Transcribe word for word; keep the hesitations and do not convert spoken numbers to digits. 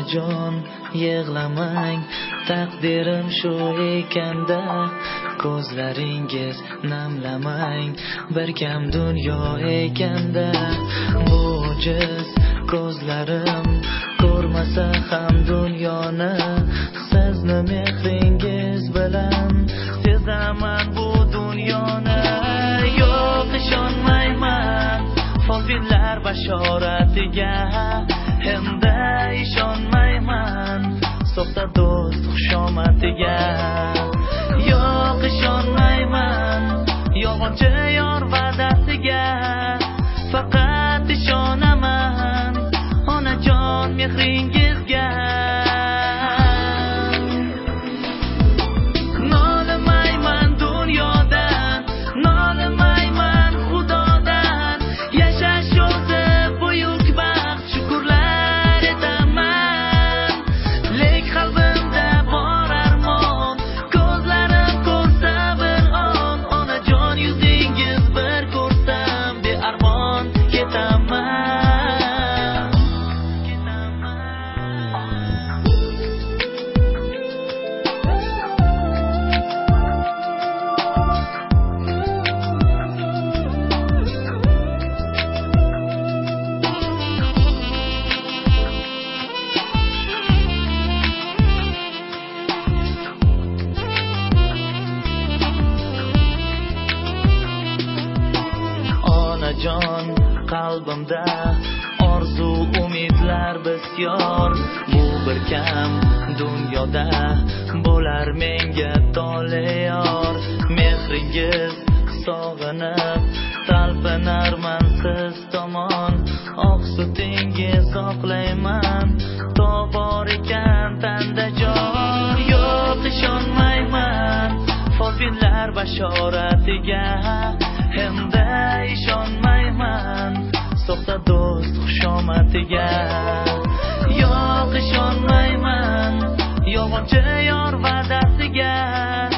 onajon yig'lamang, taqdirim shu ekanda, ko'zlaringiz namlamang, bir kam dunyo ekanda. Bu jiz ko'zlarim ko'rmasa ham dunyoni, sizni mehringiz bilan sezaman bu dunyoni. Yo'q, ishonmayman folbinlar bashoratiga, hamda ishonmayman soxta do'st xushomatiga. Yo'q, ishonmayman yolg'onchi yor va'dasiga, faqat ishonaman onajon mehringizga. Nolimayman dunyodan, nolimayman xudodan, yashash o'zi buyuk baxt, shukurlar etaman. Lek qalbimda bor armon, ko'zlarim ko'rsa bir on, onajon yuzingiz bir ko'rsam, bearmon ketaman. Onajon qalbimda orzu umidlar bisyor, bu bir kam dunyoda bo'lar menga toliyor. Mehringiz sog'inib talpinarman siz tomon, oq sutingiz oqlayman to bor ekan tanda jon. Yo'q, ishonmayman folbinlar bashoratiga, hamda ishonmayman soxta do'st xushomatiga. Yo'q, ishonmayman yolg'onchi yor va'dasiga,